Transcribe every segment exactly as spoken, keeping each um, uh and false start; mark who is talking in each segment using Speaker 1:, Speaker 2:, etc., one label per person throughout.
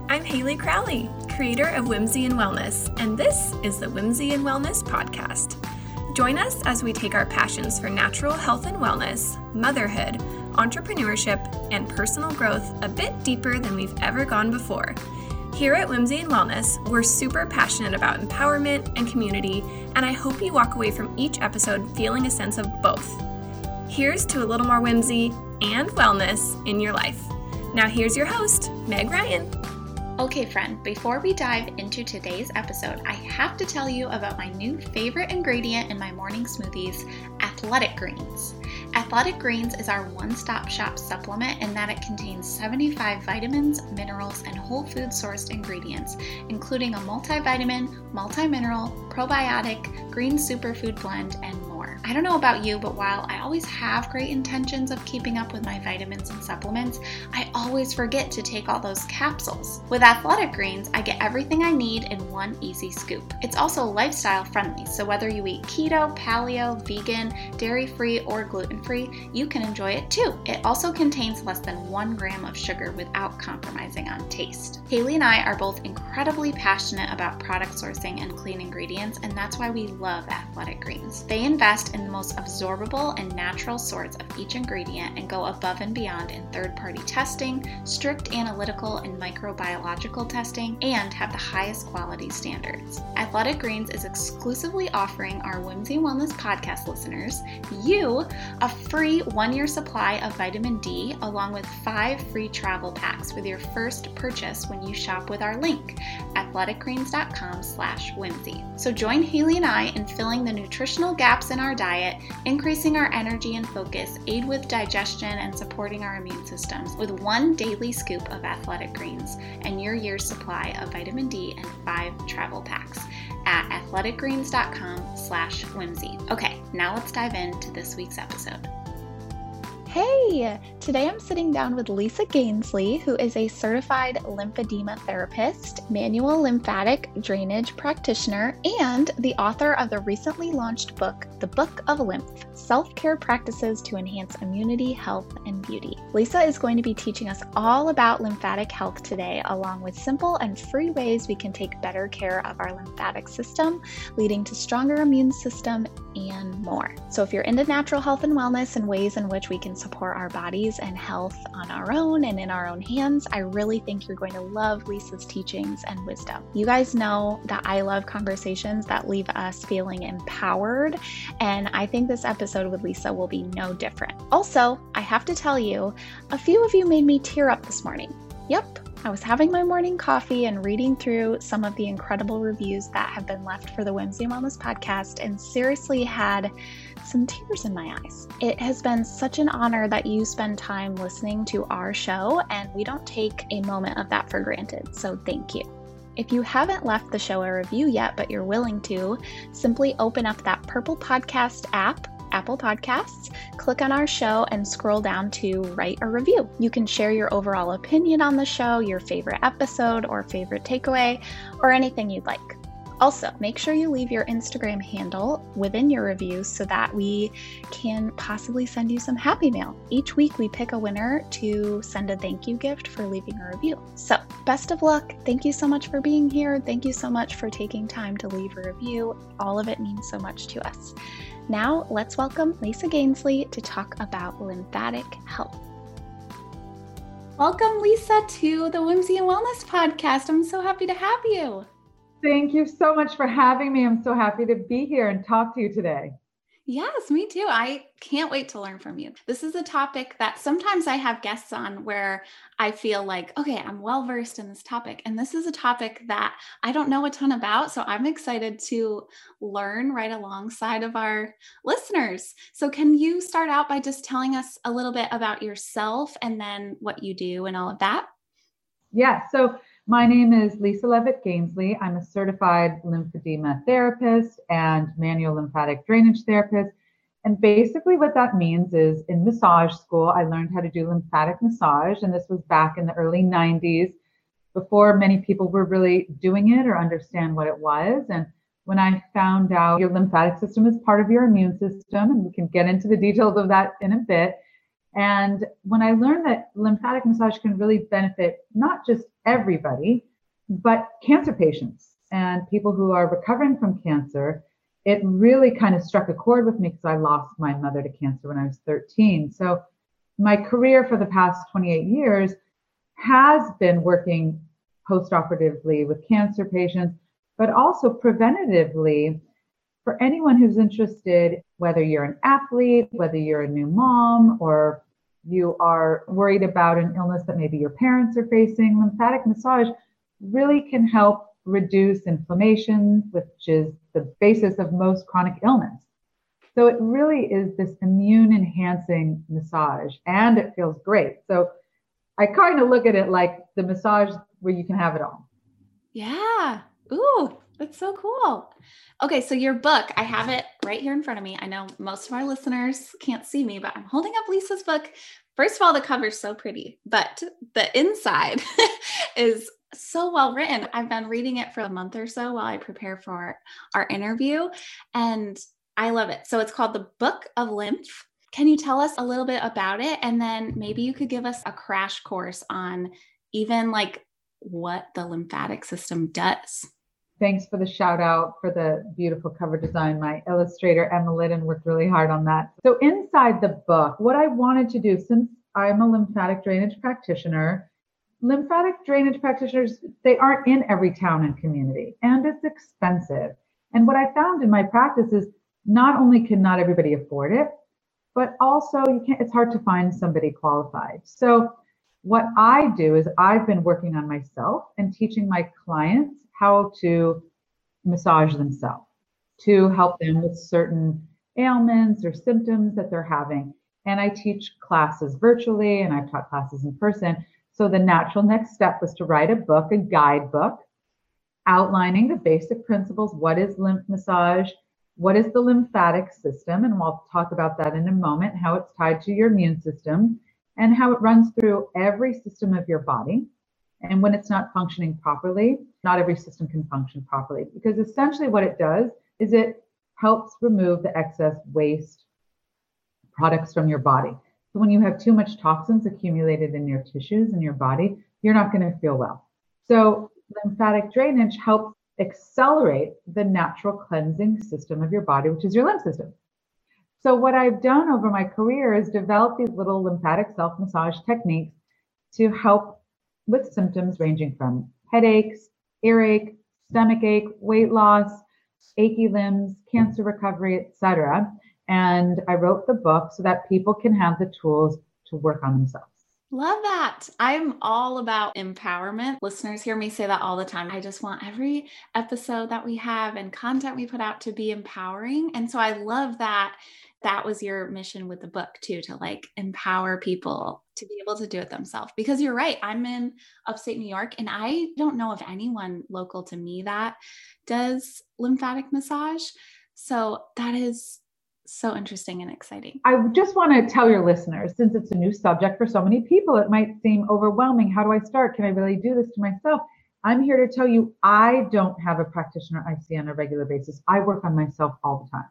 Speaker 1: I'm Haley Crowley, creator of Whimsy and Wellness, and this is the Whimsy and Wellness podcast. Join us as we take our passions for natural health and wellness, motherhood, entrepreneurship, and personal growth a bit deeper than we've ever gone before. Here at Whimsy and Wellness, we're super passionate about empowerment and community, and I hope you walk away from each episode feeling a sense of both. Here's to a little more whimsy and wellness in your life. Now here's your host, Meg Ryan.
Speaker 2: Okay, friend, before we dive into today's episode, I have to tell you about my new favorite ingredient in my morning smoothies, Athletic Greens. Athletic Greens is our one-stop shop supplement in that it contains seventy-five vitamins, minerals, and whole food sourced ingredients, including a multivitamin, multi-mineral, probiotic, green superfood blend, and more. I don't know about you, but while I always have great intentions of keeping up with my vitamins and supplements, I always forget to take all those capsules. With Athletic Greens, I get everything I need in one easy scoop. It's also lifestyle friendly, so whether you eat keto, paleo, vegan, dairy-free, or gluten-free, you can enjoy it too. It also contains less than one gram of sugar without compromising on taste. Haley and I are both incredibly passionate about product sourcing and clean ingredients, and that's why we love Athletic Greens. They invest in the most absorbable and natural sorts of each ingredient and go above and beyond in third-party testing, strict analytical and microbiological testing, and have the highest quality standards. Athletic Greens is exclusively offering our Whimsy and Wellness podcast listeners, you, a free one-year supply of vitamin D along with five free travel packs with your first purchase when you shop with our link, athleticgreens.com slash whimsy. So join Haley and I in filling the nutritional gaps in our diet, increasing our energy and focus, aid with digestion, and supporting our immune systems with one daily scoop of Athletic Greens and your year's supply of vitamin D and five travel packs at athleticgreens.com slash whimsy. Okay, now let's dive into this week's episode.
Speaker 3: Hey! Today I'm sitting down with Lisa Gainsley, who is a certified lymphedema therapist, manual lymphatic drainage practitioner, and the author of the recently launched book, The Book of Lymph, Self-Care Practices to Enhance Immunity, Health, and Beauty. Lisa is going to be teaching us all about lymphatic health today, along with simple and free ways we can take better care of our lymphatic system, leading to stronger immune system and more. So if you're into natural health and wellness and ways in which we can support our bodies and health on our own and in our own hands, I really think you're going to love Lisa's teachings and wisdom. You guys know that I love conversations that leave us feeling empowered, and I think this episode with Lisa will be no different. Also, I have to tell you, a few of you made me tear up this morning. Yep. I was having my morning coffee and reading through some of the incredible reviews that have been left for the Whimsy and Wellness podcast and seriously had some tears in my eyes. It has been such an honor that you spend time listening to our show, and we don't take a moment of that for granted, so thank you. If you haven't left the show a review yet, but you're willing to, simply open up that purple podcast app, Apple Podcasts, click on our show and scroll down to write a review. You can share your overall opinion on the show, your favorite episode or favorite takeaway, or anything you'd like. Also, make sure you leave your Instagram handle within your review so that we can possibly send you some happy mail. Each week we pick a winner to send a thank you gift for leaving a review. So, best of luck. Thank you so much for being here. Thank you so much for taking time to leave a review. All of it means so much to us. Now, let's welcome Lisa Gainsley to talk about lymphatic health. Welcome, Lisa, to the Whimsy and Wellness podcast. I'm so happy to have you.
Speaker 4: Thank you so much for having me. I'm so happy to be here and talk to you today.
Speaker 3: Yes, me too. I can't wait to learn from you. This is a topic that sometimes I have guests on where I feel like, okay, I'm well versed in this topic. And this is a topic that I don't know a ton about. So I'm excited to learn right alongside of our listeners. So can you start out by just telling us a little bit about yourself and then what you do and all of that?
Speaker 4: Yeah. So my name is Lisa Levitt Gainsley. I'm a certified lymphedema therapist and manual lymphatic drainage therapist. And basically what that means is in massage school, I learned how to do lymphatic massage. And this was back in the early nineties, before many people were really doing it or understand what it was. And when I found out your lymphatic system is part of your immune system, and we can get into the details of that in a bit, And when I learned that lymphatic massage can really benefit not just everybody, but cancer patients and people who are recovering from cancer, it really kind of struck a chord with me because I lost my mother to cancer when I was thirteen. So my career for the past twenty-eight years has been working post-operatively with cancer patients, but also preventatively for anyone who's interested, whether you're an athlete, whether you're a new mom, or you are worried about an illness that maybe your parents are facing. Lymphatic massage really can help reduce inflammation, which is the basis of most chronic illness. So it really is this immune enhancing massage, and it feels great. So I kind of look at it like the massage where you can have it all.
Speaker 2: Yeah. Ooh, that's so cool. Okay, so your book, I have it right here in front of me. I know most of our listeners can't see me, but I'm holding up Lisa's book. First of all, the cover's so pretty, but the inside is so well written. I've been reading it for a month or so while I prepare for our interview, and I love it. So it's called The Book of Lymph. Can you tell us a little bit about it? And then maybe you could give us a crash course on even like what the lymphatic system does.
Speaker 4: Thanks for the shout out for the beautiful cover design. My illustrator, Emma Liddon, worked really hard on that. So inside the book, what I wanted to do, since I'm a lymphatic drainage practitioner, lymphatic drainage practitioners, they aren't in every town and community, and it's expensive. And what I found in my practice is not only can not everybody afford it, but also you can't, it's hard to find somebody qualified. So what I do is I've been working on myself and teaching my clients how to massage themselves to help them with certain ailments or symptoms that they're having. And I teach classes virtually, and I've taught classes in person. So the natural next step was to write a book, a guidebook, outlining the basic principles. What is lymph massage? What is the lymphatic system? And we'll talk about that in a moment, how it's tied to your immune system and how it runs through every system of your body. And when it's not functioning properly, not every system can function properly, because essentially what it does is it helps remove the excess waste products from your body. So when you have too much toxins accumulated in your tissues in your body, you're not going to feel well. So lymphatic drainage helps accelerate the natural cleansing system of your body, which is your lymph system. So what I've done over my career is develop these little lymphatic self-massage techniques to help with symptoms ranging from headaches, earache, stomach ache, weight loss, achy limbs, cancer recovery, et cetera. And I wrote the book so that people can have the tools to work on themselves.
Speaker 2: Love that. I'm all about empowerment. Listeners hear me say that all the time. I just want every episode that we have and content we put out to be empowering. And so I love that that was your mission with the book too, to like empower people to be able to do it themselves. Because you're right. I'm in upstate New York, and I don't know of anyone local to me that does lymphatic massage. So that is so interesting and exciting.
Speaker 4: I just want to tell your listeners, since it's a new subject for so many people, it might seem overwhelming. How do I start? Can I really do this to myself? I'm here to tell you, I don't have a practitioner I see on a regular basis. I work on myself all the time.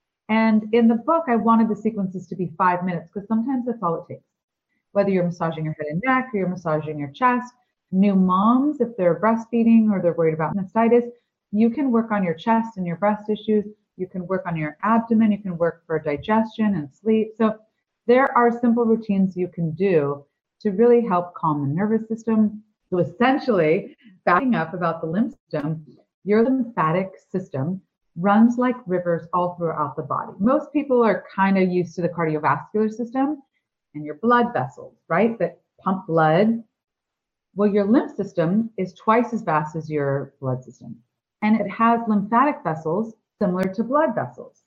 Speaker 4: And in the book, I wanted the sequences to be five minutes because sometimes that's all it takes. Whether you're massaging your head and neck or you're massaging your chest, new moms, if they're breastfeeding or they're worried about mastitis, you can work on your chest and your breast issues. You can work on your abdomen. You can work for digestion and sleep. So there are simple routines you can do to really help calm the nervous system. So essentially, backing up about the lymph system, your lymphatic system runs like rivers all throughout the body. Most people are kind of used to the cardiovascular system and your blood vessels, right, that pump blood. Well, your lymph system is twice as vast as your blood system, and it has lymphatic vessels similar to blood vessels.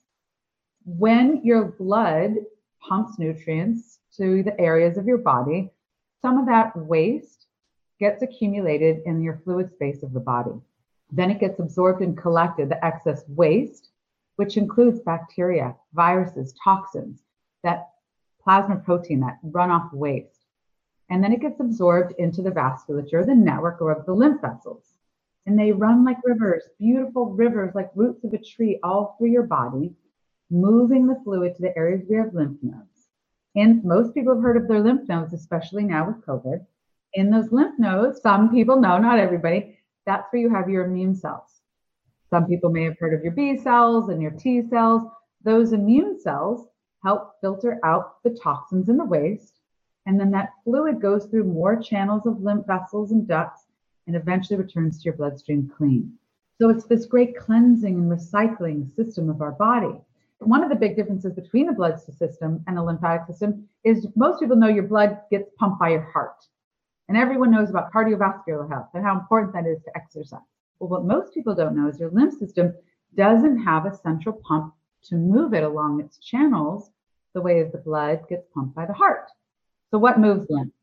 Speaker 4: When your blood pumps nutrients to the areas of your body, some of that waste gets accumulated in your fluid space of the body. Then it gets absorbed and collected, the excess waste, which includes bacteria, viruses, toxins, that plasma protein, that runoff waste. And then it gets absorbed into the vasculature, the network of the lymph vessels. And they run like rivers, beautiful rivers, like roots of a tree all through your body, moving the fluid to the areas where you have lymph nodes. And most people have heard of their lymph nodes, especially now with COVID. In those lymph nodes, some people know, not everybody, that's where you have your immune cells. Some people may have heard of your B cells and your T cells. Those immune cells help filter out the toxins in the waste. And then that fluid goes through more channels of lymph vessels and ducts and eventually returns to your bloodstream clean. So it's this great cleansing and recycling system of our body. One of the big differences between the blood system and the lymphatic system is most people know your blood gets pumped by your heart. And everyone knows about cardiovascular health and how important that is to exercise. Well, what most people don't know is your lymph system doesn't have a central pump to move it along its channels the way as the blood gets pumped by the heart. So what moves lymph?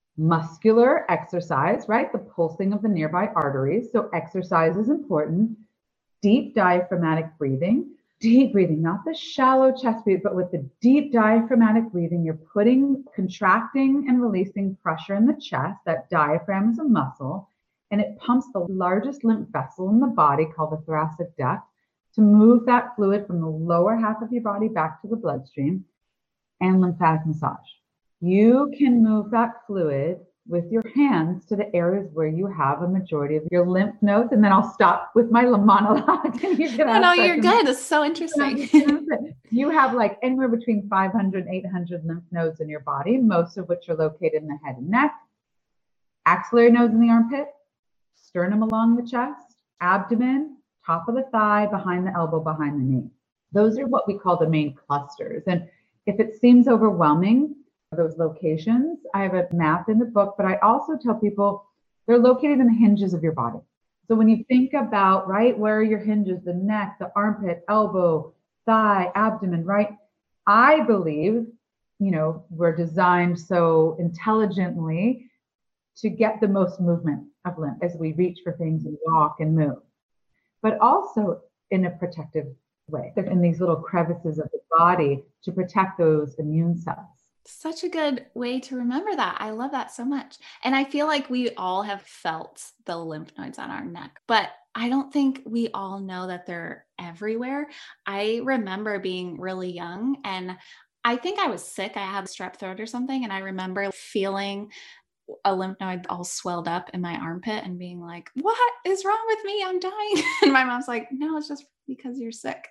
Speaker 4: Muscular exercise, right? The pulsing of the nearby arteries. So exercise is important. Deep diaphragmatic breathing. Deep breathing, not the shallow chest breathing, but with the deep diaphragmatic breathing, you're putting, contracting and releasing pressure in the chest. That diaphragm is a muscle, and it pumps the largest lymph vessel in the body called the thoracic duct to move that fluid from the lower half of your body back to the bloodstream. And lymphatic massage. You can move that fluid with your hands to the areas where you have a majority of your lymph nodes. And then I'll stop with my monologue. And you can
Speaker 2: no, no, you're good. It's so interesting.
Speaker 4: You have like anywhere between five hundred and eight hundred lymph nodes in your body, most of which are located in the head and neck, axillary nodes in the armpit, sternum along the chest, abdomen, top of the thigh, behind the elbow, behind the knee. Those are what we call the main clusters. And if it seems overwhelming, those locations, I have a map in the book, but I also tell people they're located in the hinges of your body. So when you think about, right, where are your hinges, the neck, the armpit, elbow, thigh, abdomen, right? I believe, you know, we're designed so intelligently to get the most movement of lymph as we reach for things and walk and move, but also in a protective way. They're in these little crevices of the body to protect those immune cells.
Speaker 2: Such a good way to remember that. I love that so much. And I feel like we all have felt the lymph nodes on our neck, but I don't think we all know that they're everywhere. I remember being really young and I think I was sick. I had strep throat or something. And I remember feeling a lymph node all swelled up in my armpit and being like, what is wrong with me? I'm dying. And my mom's like, no, it's just because you're sick.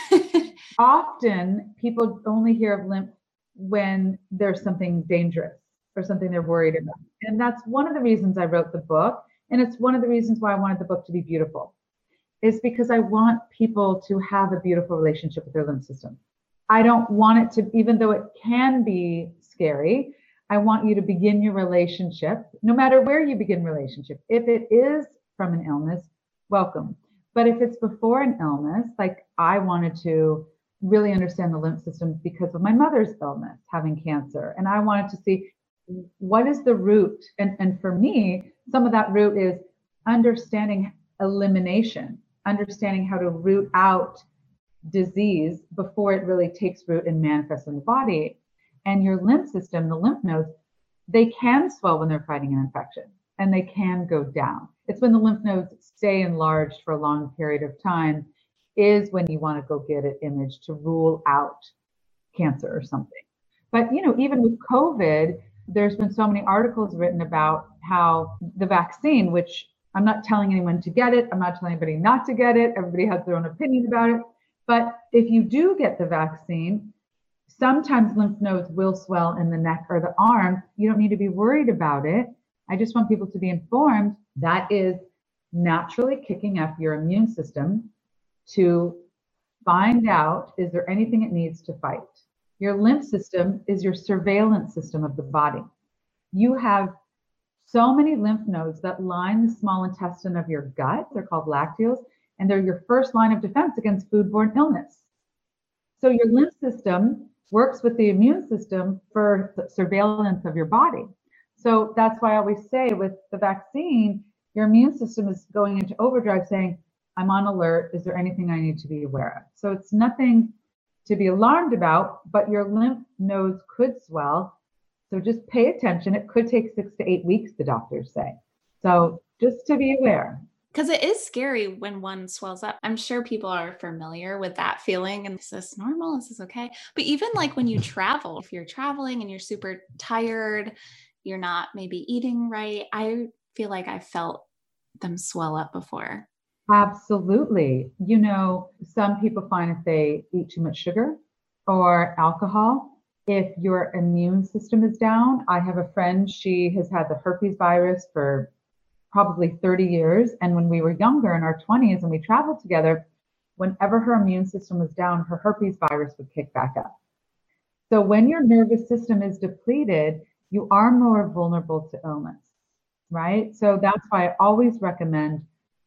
Speaker 4: Often people only hear of lymph when there's something dangerous or something they're worried about. And that's one of the reasons I wrote the book. And it's one of the reasons why I wanted the book to be beautiful, is because I want people to have a beautiful relationship with their lymph system. I don't want it to, even though it can be scary, I want you to begin your relationship, no matter where you begin relationship. If it is from an illness, welcome. But if it's before an illness, like I wanted to really understand the lymph system because of my mother's illness, having cancer. And I wanted to see what is the root. And, and for me, some of that root is understanding elimination, understanding how to root out disease before it really takes root and manifests in the body. And your lymph system, the lymph nodes, they can swell when they're fighting an infection and they can go down. It's when the lymph nodes stay enlarged for a long period of time is when you want to go get an image to rule out cancer or something. But, you know, even with COVID, there's been so many articles written about how the vaccine, which I'm not telling anyone to get it, I'm not telling anybody not to get it, everybody has their own opinion about it. But if you do get the vaccine, sometimes lymph nodes will swell in the neck or the arm. You don't need to be worried about it. I just want people to be informed that is naturally kicking up your immune system to find out, is there anything it needs to fight? Your lymph system is your surveillance system of the body. You have so many lymph nodes that line the small intestine of your gut. They're called lacteals, and they're your first line of defense against foodborne illness. So your lymph system works with the immune system for surveillance of your body. So that's why I always say with the vaccine, your immune system is going into overdrive saying, I'm on alert. Is there anything I need to be aware of? So it's nothing to be alarmed about, but your lymph nodes could swell. So just pay attention. It could take six to eight weeks, the doctors say. So just to be aware.
Speaker 2: Because it is scary when one swells up. I'm sure people are familiar with that feeling. And is this normal? Is this okay? But even like when you travel, if you're traveling and you're super tired, you're not maybe eating right, I feel like I felt them swell up before.
Speaker 4: Absolutely. You know, some people find if they eat too much sugar or alcohol, if your immune system is down. I have a friend, she has had the herpes virus for probably thirty years. And when we were younger in our twenties and we traveled together, whenever her immune system was down, her herpes virus would kick back up. So when your nervous system is depleted, you are more vulnerable to illness, right? So that's why I always recommend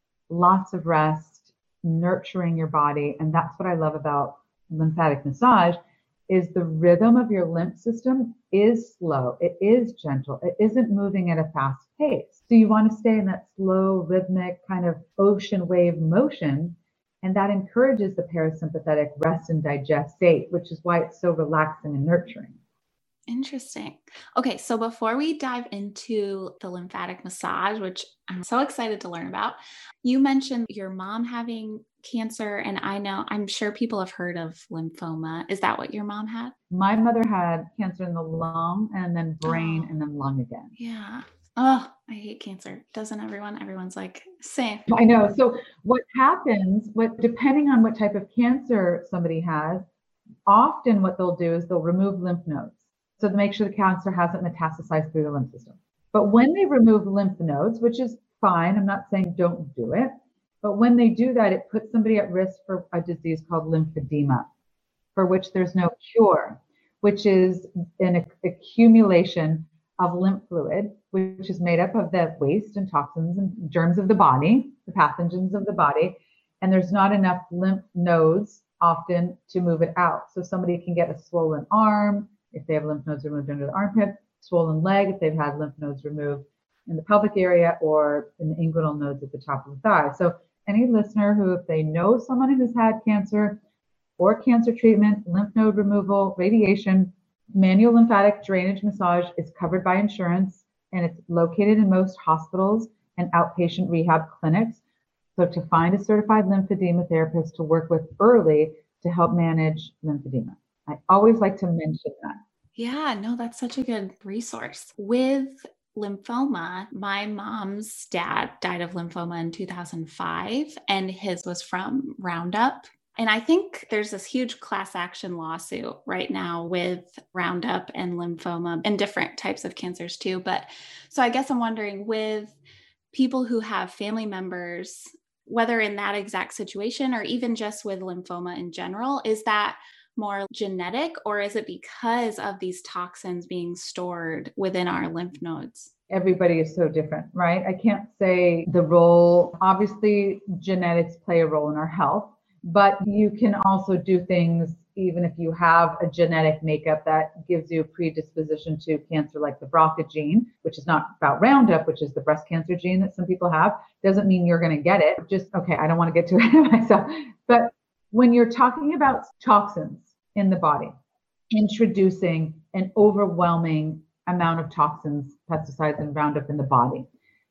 Speaker 4: lots of rest, nurturing your body. And that's what I love about lymphatic massage is the rhythm of your lymph system is slow. It is gentle. It isn't moving at a fast pace. So you want to stay in that slow, rhythmic kind of ocean wave motion. And that encourages the parasympathetic rest and digest state, which is why it's so relaxing and nurturing.
Speaker 2: Interesting. Okay, so before we dive into the lymphatic massage, which I'm so excited to learn about, you mentioned your mom having cancer, and I know, I'm sure people have heard of lymphoma. Is that what your mom had?
Speaker 4: My mother had cancer in the lung and then brain
Speaker 2: Oh,
Speaker 4: and then lung again.
Speaker 2: yeah. Oh, I hate cancer. Doesn't everyone? Everyone's like, same.
Speaker 4: I know. So what happens, what depending on what type of cancer somebody has, often what they'll do is they'll remove lymph nodes. So to make sure the cancer hasn't metastasized through the lymph system. But when they remove lymph nodes, which is fine, I'm not saying don't do it, but when they do that, it puts somebody at risk for a disease called lymphedema, for which there's no cure, which is an accumulation of lymph fluid, which is made up of the waste and toxins and germs of the body, the pathogens of the body, and there's not enough lymph nodes often to move it out. So somebody can get a swollen arm if they have lymph nodes removed under the armpit, swollen leg if they've had lymph nodes removed in the pelvic area or in the inguinal nodes at the top of the thigh. So any listener who, if they know someone who's had cancer or cancer treatment, lymph node removal, radiation, manual lymphatic drainage massage is covered by insurance, and it's located in most hospitals and outpatient rehab clinics. So to find a certified lymphedema therapist to work with early to help manage lymphedema. I always like to mention that.
Speaker 2: Yeah, no, that's such a good resource. With lymphoma, my mom's dad died of lymphoma in two thousand five, and his was from Roundup. And I think there's this huge class action lawsuit right now with Roundup and lymphoma and different types of cancers too. But so I guess I'm wondering, with people who have family members, whether in that exact situation or even just with lymphoma in general, is that more genetic, or is it because of these toxins being stored within our lymph nodes?
Speaker 4: Everybody is so different, right? I can't say the role. Obviously, genetics play a role in our health, but you can also do things even if you have a genetic makeup that gives you a predisposition to cancer, like the B R C A gene, which is not about Roundup, which is the breast cancer gene that some people have. Doesn't mean you're going to get it. Just, okay, I don't want to get too ahead of myself. But when you're talking about toxins in the body, introducing an overwhelming amount of toxins, pesticides, and Roundup in the body,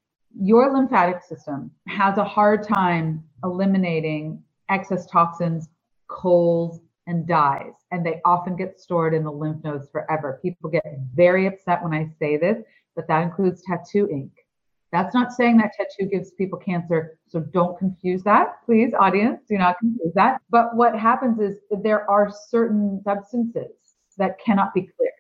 Speaker 4: your lymphatic system has a hard time eliminating excess toxins, coals, and dyes, and they often get stored in the lymph nodes forever. People get very upset when I say this, but that includes tattoo ink. That's not saying that tattoo gives people cancer, so don't confuse that. Please, audience, do not confuse that. But what happens is there are certain substances that cannot be cleared,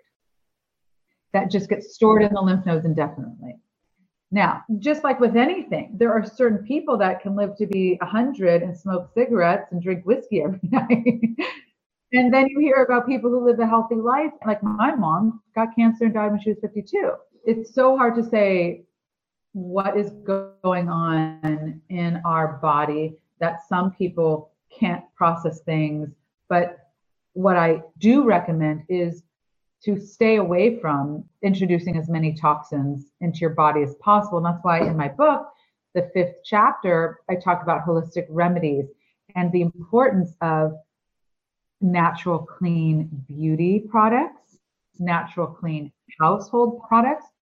Speaker 4: that just get stored in the lymph nodes indefinitely. Now, just like with anything, there are certain people that can live to be one hundred and smoke cigarettes and drink whiskey every night. And then you hear about people who live a healthy life, like my mom got cancer and died when she was fifty-two. It's so hard to say what is going on in our body that some people can't process things. But what I do recommend is to stay away from introducing as many toxins into your body as possible. And that's why in my book, the fifth chapter, I talk about holistic remedies and the importance of natural, clean beauty products, natural, clean household products,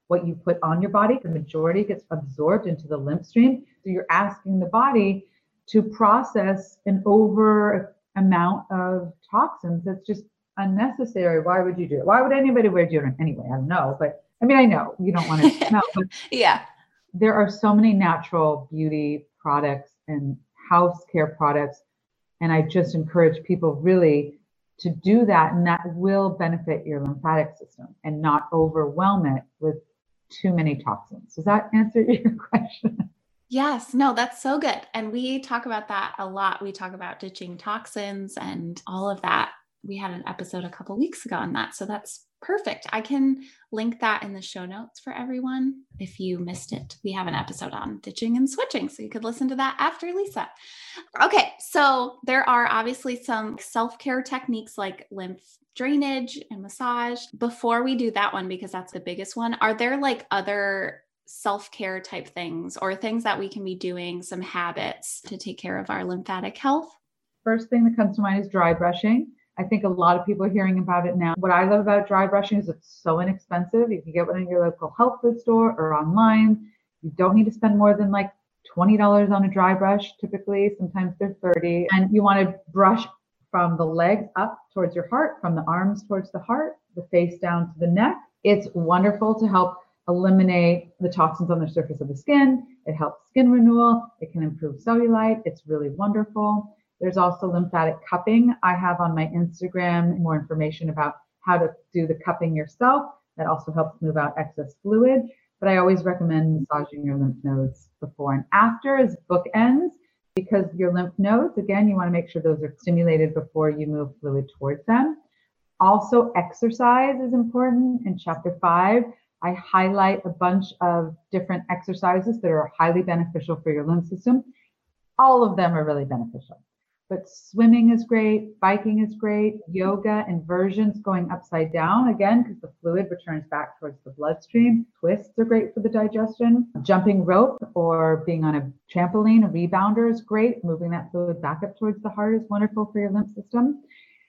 Speaker 4: what you put on your body, the majority gets absorbed into the lymph stream. So you're asking the body to process an over amount of toxins that's just unnecessary. Why would you do it? Why would anybody wear deodorant anyway? I don't know, but I mean, I know you don't want to smell, but
Speaker 2: yeah,
Speaker 4: there are so many natural beauty products and house care products. And I just encourage people really to do that. And that will benefit your lymphatic system and not overwhelm it with too many toxins. Does that answer your question?
Speaker 2: Yes, no, that's so good. And we talk about that a lot. We talk about ditching toxins and all of that. We had an episode a couple weeks ago on that. So that's perfect. I can link that in the show notes for everyone. If you missed it, we have an episode on ditching and switching. So you could listen to that after Lisa. Okay. So there are obviously some self-care techniques like lymph drainage and massage. Before we do that one, because that's the biggest one, are there like other self-care type things or things that we can be doing, some habits to take care of our lymphatic health?
Speaker 4: First thing that comes to mind is dry brushing. I think a lot of people are hearing about it now. What I love about dry brushing is it's so inexpensive. You can get one in your local health food store or online. You don't need to spend more than like twenty dollars on a dry brush. Typically, sometimes they're thirty dollars. And you want to brush from the legs up towards your heart, from the arms towards the heart, the face down to the neck. It's wonderful to help eliminate the toxins on the surface of the skin. It helps skin renewal. It can improve cellulite. It's really wonderful. There's also lymphatic cupping. I have on my Instagram more information about how to do the cupping yourself. That also helps move out excess fluid. But I always recommend massaging your lymph nodes before and after as bookends, because your lymph nodes, again, you want to make sure those are stimulated before you move fluid towards them. Also, exercise is important. In chapter five, I highlight a bunch of different exercises that are highly beneficial for your lymph system. All of them are really beneficial. But swimming is great, biking is great, yoga, inversions, going upside down, again, because the fluid returns back towards the bloodstream. Twists are great for the digestion. Jumping rope or being on a trampoline, a rebounder is great. Moving that fluid back up towards the heart is wonderful for your lymph system.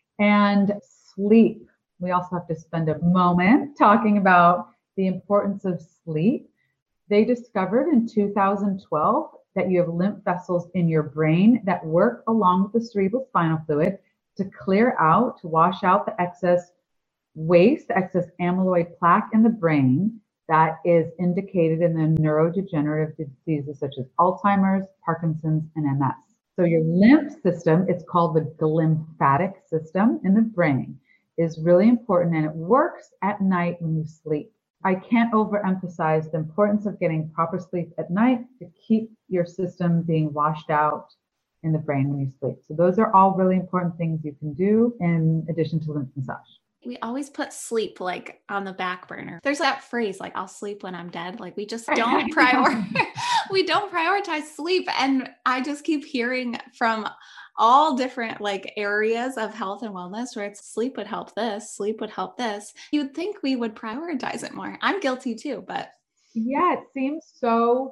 Speaker 4: And sleep. We also have to spend a moment talking about the importance of sleep. They discovered in two thousand twelve that you have lymph vessels in your brain that work along with the cerebral spinal fluid to clear out, to wash out the excess waste, the excess amyloid plaque in the brain that is indicated in the neurodegenerative diseases such as Alzheimer's, Parkinson's, and M S. So your lymph system, it's called the glymphatic system in the brain, is really important, and it works at night when you sleep. I can't overemphasize the importance of getting proper sleep at night to keep your system being washed out in the brain when you sleep. So those are all really important things you can do in addition to lymph massage.
Speaker 2: We always put sleep like on the back burner. There's that phrase like, I'll sleep when I'm dead. Like we just don't prioritize, we don't prioritize sleep. And I just keep hearing from all different like areas of health and wellness where it's sleep would help this, sleep would help this. You'd think we would prioritize it more. I'm guilty too, but.
Speaker 4: Yeah, it seems so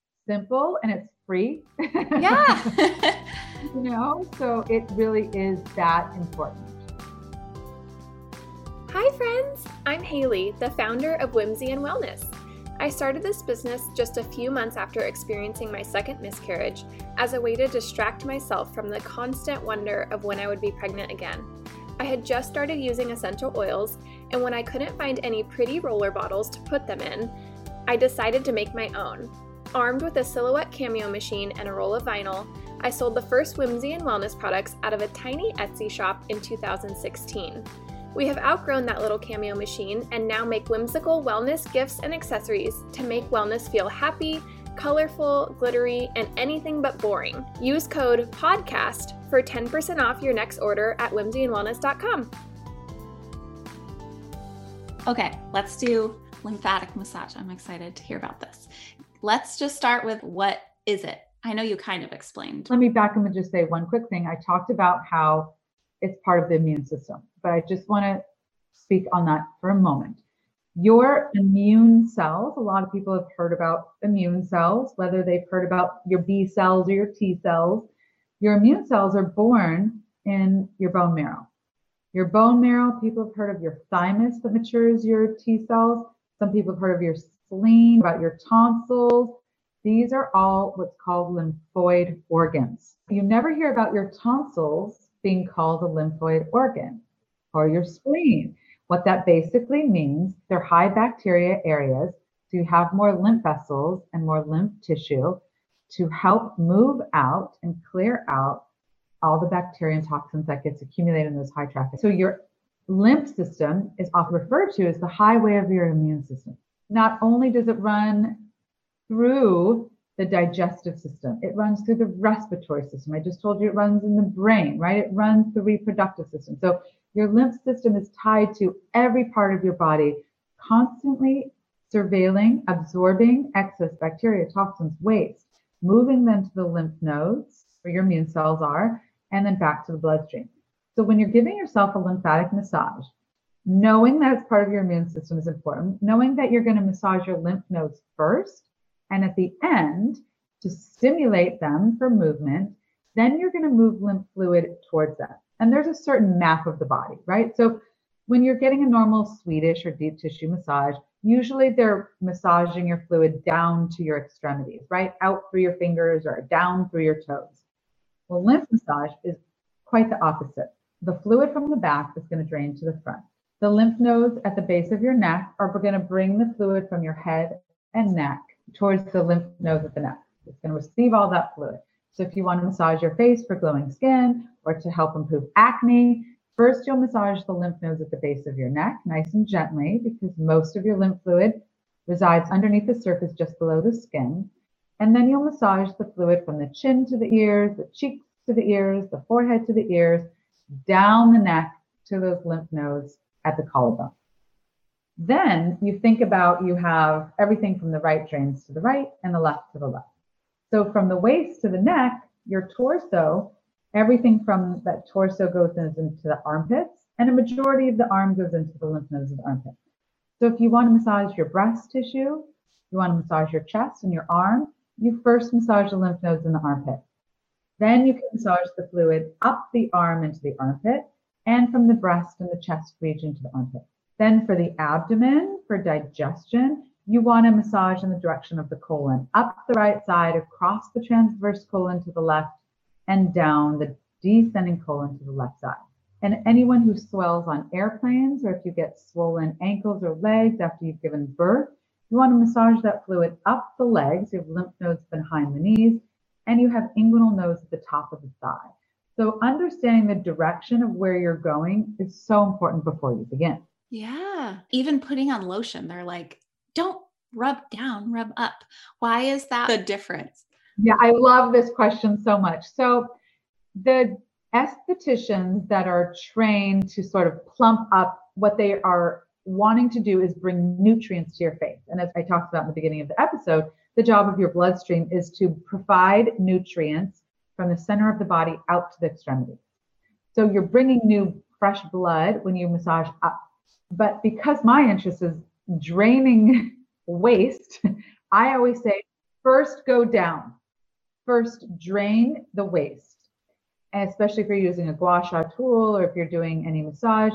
Speaker 4: simple and it's free.
Speaker 2: Yeah.
Speaker 4: You know, so it really is that important.
Speaker 1: Hi friends, I'm Haley, the founder of Whimsy and Wellness. I started this business just a few months after experiencing my second miscarriage as a way to distract myself from the constant wonder of when I would be pregnant again. I had just started using essential oils, and when I couldn't find any pretty roller bottles to put them in, I decided to make my own. Armed with a Silhouette Cameo machine and a roll of vinyl, I sold the first Whimsy and Wellness products out of a tiny Etsy shop in two thousand sixteen. We have outgrown that little Cameo machine and now make whimsical wellness gifts and accessories to make wellness feel happy, colorful, glittery, and anything but boring. Use code PODCAST for ten percent off your next order at whimsy and wellness dot com.
Speaker 2: Okay, let's do lymphatic massage. I'm excited to hear about this. Let's just start with, what is it? I know you kind of explained.
Speaker 4: Let me back up and just say one quick thing. I talked about how it's part of the immune system, but I just want to speak on that for a moment. Your immune cells, a lot of people have heard about immune cells, whether they've heard about your B cells or your T cells. Your immune cells are born in your bone marrow. Your bone marrow, people have heard of your thymus that matures your T cells. Some people have heard of your spleen, about your tonsils. These are all what's called lymphoid organs. You never hear about your tonsils being called a lymphoid organ or your spleen. What that basically means, they're high bacteria areas, so you have more lymph vessels and more lymph tissue to help move out and clear out all the bacteria and toxins that gets accumulated in those high traffic. So your lymph system is often referred to as the highway of your immune system. Not only does it run through the digestive system, it runs through the respiratory system. I just told you it runs in the brain, right? It runs the reproductive system. So your lymph system is tied to every part of your body, constantly surveilling, absorbing excess bacteria, toxins, waste, moving them to the lymph nodes where your immune cells are, and then back to the bloodstream. So when you're giving yourself a lymphatic massage, knowing that it's part of your immune system is important, knowing that you're going to massage your lymph nodes first, and at the end, to stimulate them for movement, then you're going to move lymph fluid towards them. And there's a certain map of the body, right? So when you're getting a normal Swedish or deep tissue massage, usually they're massaging your fluid down to your extremities, right? Out through your fingers or down through your toes. Well, lymph massage is quite the opposite. The fluid from the back is going to drain to the front. The lymph nodes at the base of your neck are going to bring the fluid from your head and neck towards the lymph nodes at the neck. It's going to receive all that fluid. So if you want to massage your face for glowing skin or to help improve acne, first you'll massage the lymph nodes at the base of your neck, nice and gently, because most of your lymph fluid resides underneath the surface just below the skin. And then you'll massage the fluid from the chin to the ears, the cheeks to the ears, the forehead to the ears, down the neck to those lymph nodes at the collarbone. Then you think about, you have everything from the right drains to the right and the left to the left. So from the waist to the neck, your torso, everything from that torso goes into the armpits, and a majority of the arm goes into the lymph nodes of the armpit. So if you want to massage your breast tissue, you want to massage your chest and your arm, you first massage the lymph nodes in the armpit. Then you can massage the fluid up the arm into the armpit, and from the breast and the chest region to the armpit. Then for the abdomen, for digestion, you want to massage in the direction of the colon, up the right side, across the transverse colon to the left, and down the descending colon to the left side. And anyone who swells on airplanes, or if you get swollen ankles or legs after you've given birth, you want to massage that fluid up the legs. You have lymph nodes behind the knees, and you have inguinal nodes at the top of the thigh. So understanding the direction of where you're going is so important before you begin.
Speaker 2: Yeah. Even putting on lotion, they're like, don't rub down, rub up. Why is that the difference?
Speaker 4: Yeah, I love this question so much. So the estheticians that are trained to sort of plump up, what they are wanting to do is bring nutrients to your face. And as I talked about in the beginning of the episode, the job of your bloodstream is to provide nutrients from the center of the body out to the extremities. So you're bringing new fresh blood when you massage up. But because my interest is draining waste, I always say, first go down. First drain the waste. And especially if you're using a gua sha tool or if you're doing any massage,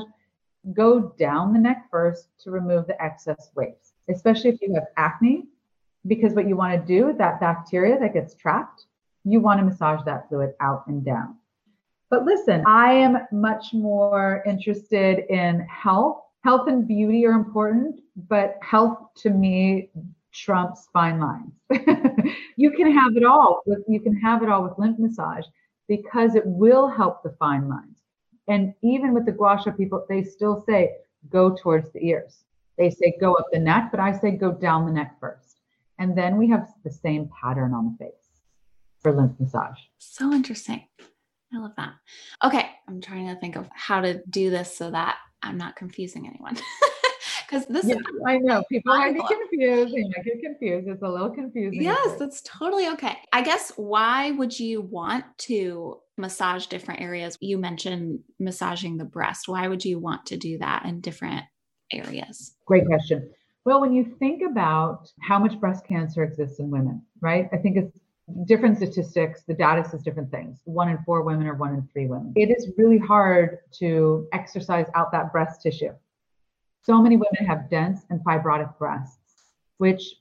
Speaker 4: go down the neck first to remove the excess waste, especially if you have acne, because what you want to do, that bacteria that gets trapped, you want to massage that fluid out and down. But listen, I am much more interested in health. Health and beauty are important, but health to me trumps fine lines. You can have it all with, you can have it all with lymph massage because it will help the fine lines. And even with the gua sha people, they still say, go towards the ears. They say, go up the neck, but I say, go down the neck first. And then we have the same pattern on the face for lymph massage.
Speaker 2: So interesting. I love that. Okay. I'm trying to think of how to do this so that I'm not confusing anyone. Because this
Speaker 4: yeah,
Speaker 2: is
Speaker 4: I know people might be confused. They might get confused. It's a little confusing.
Speaker 2: Yes, that's totally okay. I guess why would you want to massage different areas? You mentioned massaging the breast. Why would you want to do that in different areas?
Speaker 4: Great question. Well, when you think about how much breast cancer exists in women, right? I think it's different statistics. The data says different things. One in four women or one in three women. It is really hard to exercise out that breast tissue. So many women have dense and fibrotic breasts, which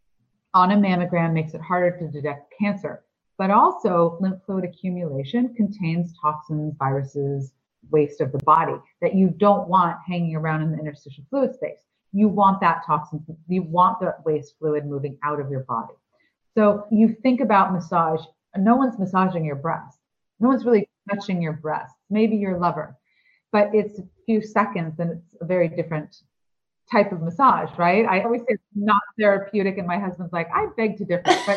Speaker 4: on a mammogram makes it harder to detect cancer. But also lymph fluid accumulation contains toxins, viruses, waste of the body that you don't want hanging around in the interstitial fluid space. You want that toxin, you want the waste fluid moving out of your body. So you think about massage, no one's massaging your breast. No one's really touching your breast, maybe your lover, but it's a few seconds and it's a very different type of massage, right? I always say it's not therapeutic and my husband's like, I beg to differ. But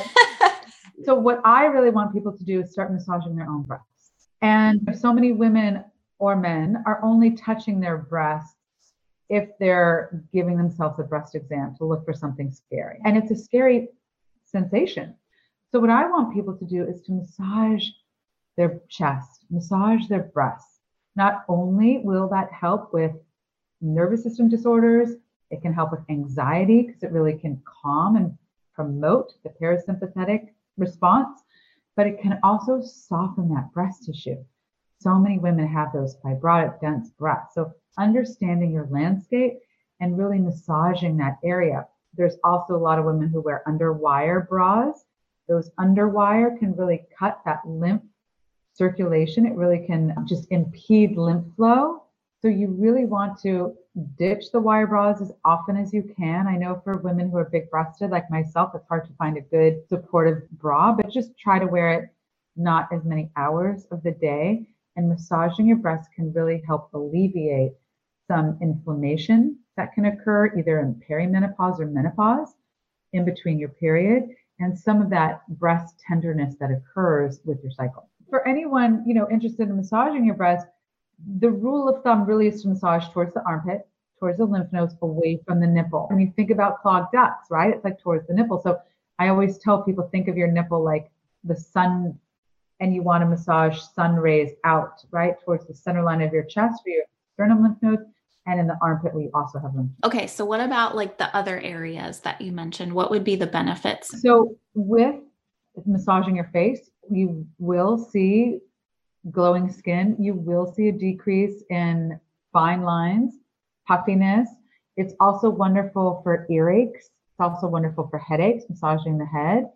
Speaker 4: so what I really want people to do is start massaging their own breasts. And so many women or men are only touching their breasts if they're giving themselves a breast exam to look for something scary. And it's a scary sensation. So what I want people to do is to massage their chest, massage their breasts. Not only will that help with nervous system disorders, it can help with anxiety because it really can calm and promote the parasympathetic response, but it can also soften that breast tissue. So many women have those fibrotic, dense breasts. So understanding your landscape and really massaging that area. There's also a lot of women who wear underwire bras. Those underwire can really cut that lymph circulation. It really can just impede lymph flow. So you really want to ditch the wire bras as often as you can. I know for women who are big breasted like myself, it's hard to find a good supportive bra, but just try to wear it not as many hours of the day. And massaging your breast can really help alleviate some inflammation that can occur either in perimenopause or menopause in between your period, and some of that breast tenderness that occurs with your cycle. For anyone, you know, interested in massaging your breast, the rule of thumb really is to massage towards the armpit, towards the lymph nodes, away from the nipple. When you think about clogged ducts, right? It's like towards the nipple. So I always tell people, think of your nipple like the sun, and you want to massage sun rays out, right? Towards the center line of your chest for your sternum lymph nodes, and in the armpit we also have lymph nodes.
Speaker 2: Okay, so what about like the other areas that you mentioned? What would be the benefits?
Speaker 4: So with massaging your face, you will see glowing skin. You will see a decrease in fine lines, puffiness. It's also wonderful for earaches. It's also wonderful for headaches, massaging the head,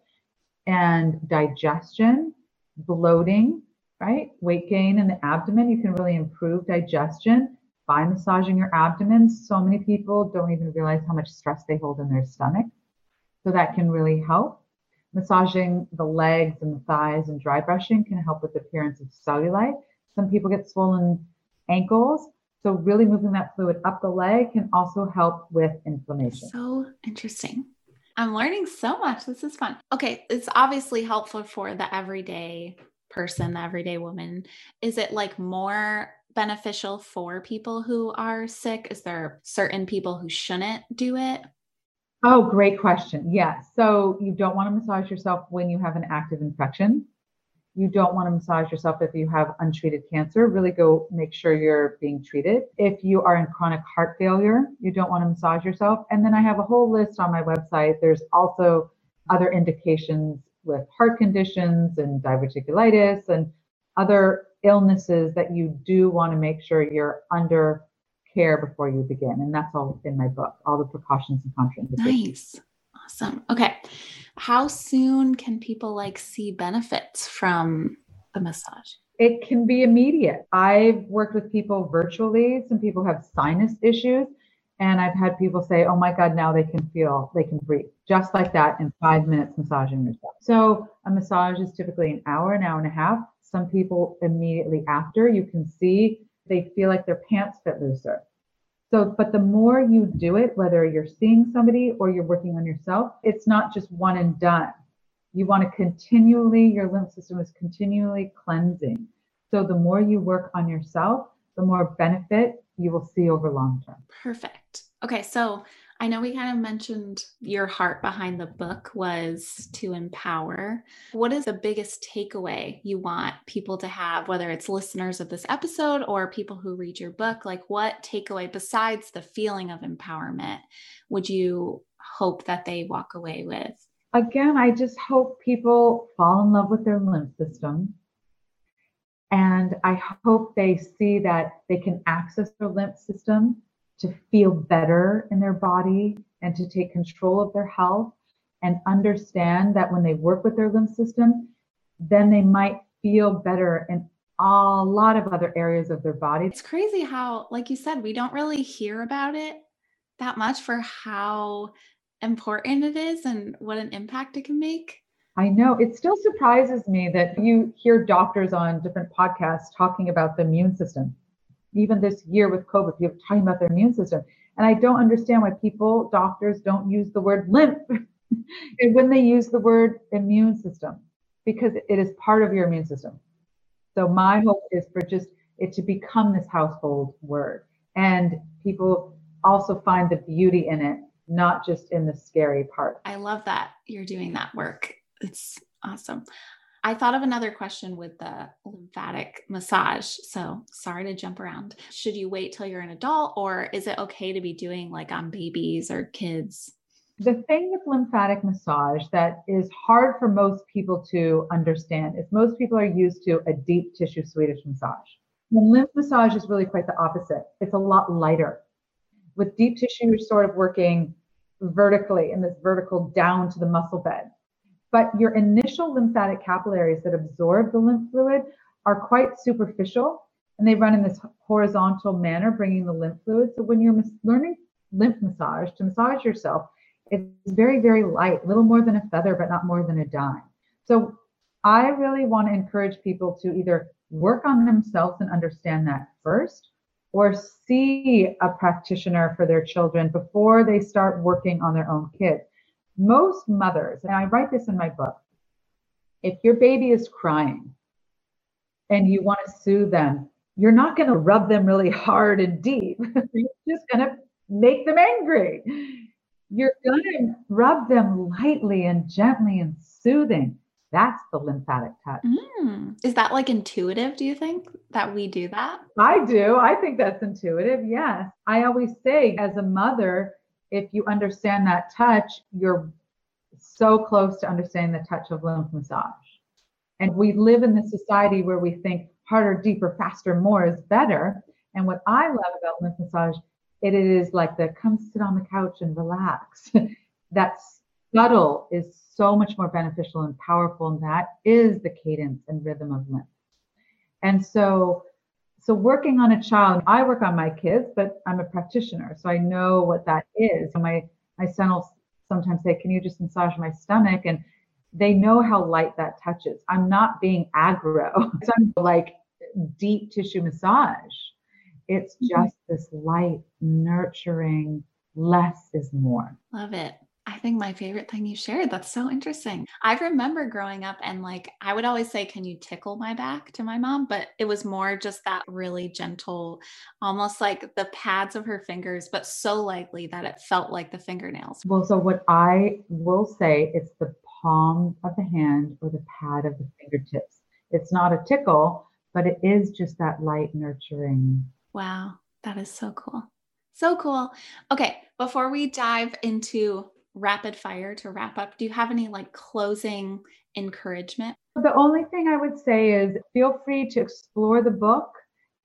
Speaker 4: and digestion, bloating, right? Weight gain in the abdomen. You can really improve digestion by massaging your abdomen. So many people don't even realize how much stress they hold in their stomach. So that can really help. Massaging the legs and the thighs and dry brushing can help with the appearance of cellulite. Some people get swollen ankles. So really moving that fluid up the leg can also help with inflammation.
Speaker 2: So interesting. I'm learning so much. This is fun. Okay. It's obviously helpful for the everyday person, the everyday woman. Is it like more beneficial for people who are sick? Is there certain people who shouldn't do it?
Speaker 4: Oh, great question. Yes. So you don't want to massage yourself when you have an active infection. You don't want to massage yourself if you have untreated cancer. Really go make sure you're being treated. If you are in chronic heart failure, you don't want to massage yourself. And then I have a whole list on my website. There's also other indications with heart conditions and diverticulitis and other illnesses that you do want to make sure you're under care before you begin. And that's all in my book, all the precautions and contraindications.
Speaker 2: Nice. Awesome. Okay. How soon can people like see benefits from the massage?
Speaker 4: It can be immediate. I've worked with people virtually. Some people have sinus issues, and I've had people say, oh my God, now they can feel, they can breathe just like that in five minutes massaging yourself. So a massage is typically an hour, an hour and a half. Some people immediately after, you can see they feel like their pants fit looser. So, but the more you do it, whether you're seeing somebody or you're working on yourself, it's not just one and done. You want to continually, your lymph system is continually cleansing. So the more you work on yourself, the more benefit you will see over long term.
Speaker 2: Perfect. Okay. So I know we kind of mentioned your heart behind the book was to empower. What is the biggest takeaway you want people to have, whether it's listeners of this episode or people who read your book? Like what takeaway besides the feeling of empowerment would you hope that they walk away with?
Speaker 4: Again, I just hope people fall in love with their lymph system. And I hope they see that they can access their lymph system to feel better in their body and to take control of their health and understand that when they work with their lymph system, then they might feel better in a lot of other areas of their body.
Speaker 2: It's crazy how, like you said, we don't really hear about it that much for how important it is and what an impact it can make.
Speaker 4: I know. It still surprises me that you hear doctors on different podcasts talking about the immune system. Even this year with COVID, people are talking about their immune system. And I don't understand why people, doctors, don't use the word lymph and when they use the word immune system, because it is part of your immune system. So my hope is for just it to become this household word. And people also find the beauty in it, not just in the scary part.
Speaker 2: I love that you're doing that work. It's awesome. I thought of another question with the lymphatic massage. So sorry to jump around. Should you wait till you're an adult, or is it okay to be doing like on babies or kids?
Speaker 4: The thing with lymphatic massage that is hard for most people to understand is most people are used to a deep tissue Swedish massage. And lymph massage is really quite the opposite. It's a lot lighter. With deep tissue, you're sort of working vertically in this vertical down to the muscle bed. But your initial lymphatic capillaries that absorb the lymph fluid are quite superficial, and they run in this horizontal manner, bringing the lymph fluid. So when you're mis- learning lymph massage, to massage yourself, it's very, very light, a little more than a feather, but not more than a dime. So I really want to encourage people to either work on themselves and understand that first, or see a practitioner for their children before they start working on their own kids. Most mothers, and I write this in my book, if your baby is crying and you want to soothe them, you're not going to rub them really hard and deep. You're just going to make them angry. You're going to rub them lightly and gently and soothing. That's the lymphatic touch.
Speaker 2: Mm. Is that like intuitive, do you think, that we do that?
Speaker 4: I do. I think that's intuitive. Yes. I always say, as a mother, if you understand that touch, you're so close to understanding the touch of lymph massage. And we live in this society where we think harder, deeper, faster, more is better. And what I love about lymph massage, it is like the come sit on the couch and relax. That subtle is so much more beneficial and powerful. And that is the cadence and rhythm of lymph. And so So working on a child, I work on my kids, but I'm a practitioner, so I know what that is. My my son will sometimes say, "Can you just massage my stomach?" And they know how light that touches. I'm not being aggro. It's not like deep tissue massage. It's just this light, nurturing, less is more.
Speaker 2: Love it. I think my favorite thing you shared, that's so interesting. I remember growing up and like, I would always say, "Can you tickle my back?" to my mom, but it was more just that really gentle, almost like the pads of her fingers, but so lightly that it felt like the fingernails.
Speaker 4: Well, so what I will say, it's the palm of the hand or the pad of the fingertips. It's not a tickle, but it is just that light nurturing.
Speaker 2: Wow. That is so cool. So cool. Okay. Before we dive into rapid fire to wrap up, do you have any like closing encouragement?
Speaker 4: The only thing I would say is feel free to explore the book.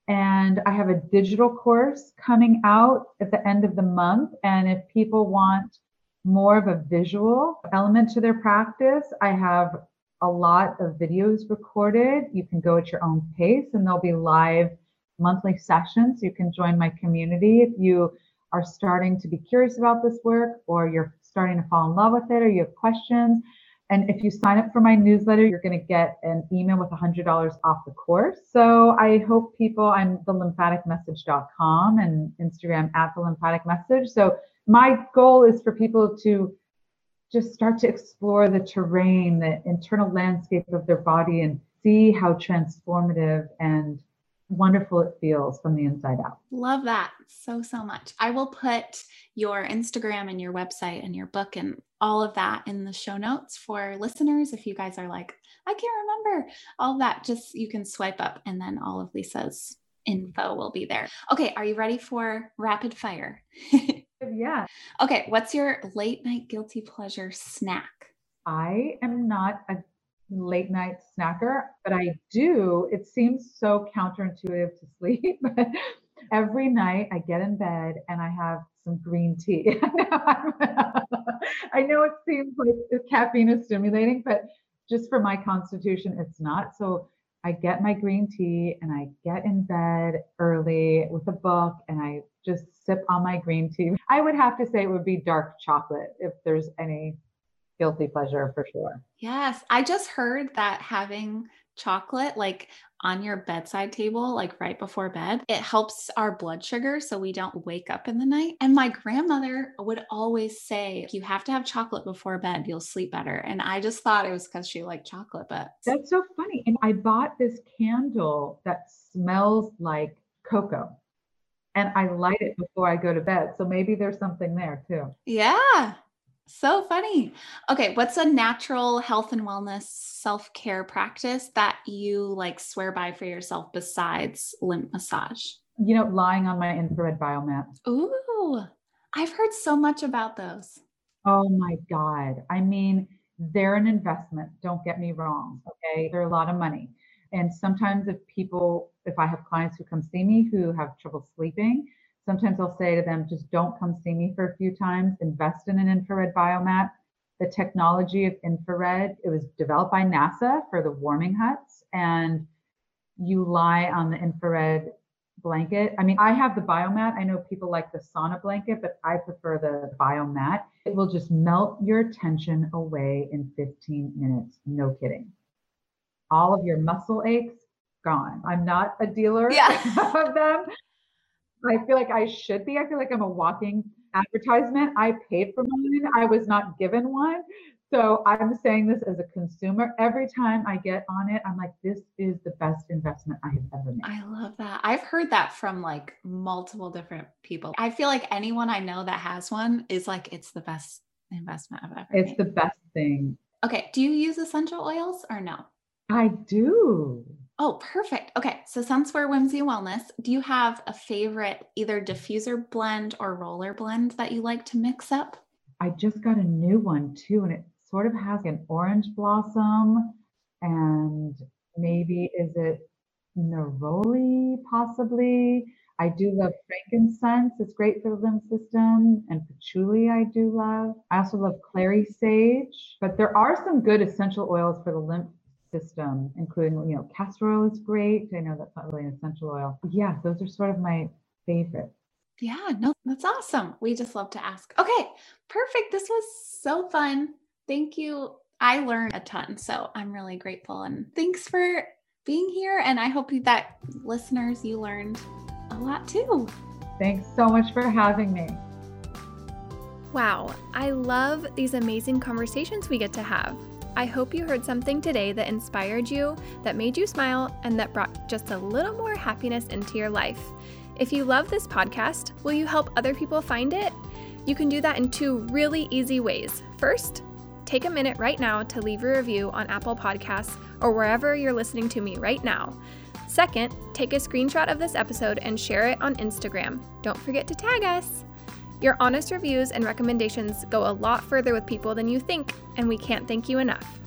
Speaker 4: And I have a digital course coming out at the end of the month. And if people want more of a visual element to their practice, I have a lot of videos recorded. You can go at your own pace, and there'll be live monthly sessions. You can join my community if you are starting to be curious about this work, or you're starting to fall in love with it, or you have questions. And if you sign up for my newsletter, you're going to get an email with one hundred dollars off the course. So I hope people, I'm the lymphatic message dot com and Instagram at the lymphatic message. So my goal is for people to just start to explore the terrain, the internal landscape of their body, and see how transformative and wonderful it feels from the inside out.
Speaker 2: Love that so, so much. I will put your Instagram and your website and your book and all of that in the show notes for listeners. If you guys are like, I can't remember all of that, just you can swipe up and then all of Lisa's info will be there. Okay. Are you ready for rapid fire?
Speaker 4: Yeah.
Speaker 2: Okay. What's your late night guilty pleasure snack?
Speaker 4: I am not a late night snacker, but I do, it seems so counterintuitive to sleep, but Every night I get in bed and I have some green tea. I know it seems like caffeine is stimulating, but just for my constitution, it's not. So I get my green tea and I get in bed early with a book and I just sip on my green tea. I would have to say it would be dark chocolate if there's any guilty pleasure for sure.
Speaker 2: Yes. I just heard that having chocolate like on your bedside table, like right before bed, it helps our blood sugar so we don't wake up in the night. And my grandmother would always say, you have to have chocolate before bed, you'll sleep better. And I just thought it was because she liked chocolate, but
Speaker 4: that's so funny. And I bought this candle that smells like cocoa and I light it before I go to bed. So maybe there's something there too.
Speaker 2: Yeah. So funny. Okay. What's a natural health and wellness self-care practice that you like swear by for yourself besides lymph massage?
Speaker 4: You know, lying on my infrared biomat.
Speaker 2: Ooh, I've heard so much about those.
Speaker 4: Oh my God. I mean, they're an investment. Don't get me wrong. Okay. They're a lot of money. And sometimes if people, if I have clients who come see me who have trouble sleeping, sometimes I'll say to them, just don't come see me for a few times, invest in an infrared biomat. The technology of infrared, it was developed by NASA for the warming huts, and you lie on the infrared blanket. I mean, I have the biomat. I know people like the sauna blanket, but I prefer the biomat. It will just melt your tension away in fifteen minutes. No kidding. All of your muscle aches, gone. I'm not a dealer
Speaker 2: yeah.
Speaker 4: of them. I feel like I should be. I feel like I'm a walking advertisement. I paid for mine. I was not given one. So I'm saying this as a consumer. Every time I get on it, I'm like, this is the best investment I have ever made.
Speaker 2: I love that. I've heard that from like multiple different people. I feel like anyone I know that has one is like, it's the best investment I've ever
Speaker 4: It's
Speaker 2: made.
Speaker 4: the best thing.
Speaker 2: Okay. Do you use essential oils or no?
Speaker 4: I do.
Speaker 2: Oh, perfect. Okay. So since we're Whimsy Wellness, do you have a favorite either diffuser blend or roller blend that you like to mix up?
Speaker 4: I just got a new one too, and it sort of has an orange blossom and maybe is it neroli possibly. I do love frankincense. It's great for the lymph system, and patchouli I do love. I also love clary sage, but there are some good essential oils for the lymph system, including, you know, castor oil is great. I know that's not really an essential oil. Yeah, those are sort of my favorites.
Speaker 2: Yeah, no, that's awesome. We just love to ask. Okay, perfect. This was so fun. Thank you. I learned a ton, so I'm really grateful. And thanks for being here. And I hope that listeners, you learned a lot too.
Speaker 4: Thanks so much for having me.
Speaker 1: Wow, I love these amazing conversations we get to have. I hope you heard something today that inspired you, that made you smile, and that brought just a little more happiness into your life. If you love this podcast, will you help other people find it? You can do that in two really easy ways. First, take a minute right now to leave a review on Apple Podcasts or wherever you're listening to me right now. Second, take a screenshot of this episode and share it on Instagram. Don't forget to tag us. Your honest reviews and recommendations go a lot further with people than you think, and we can't thank you enough.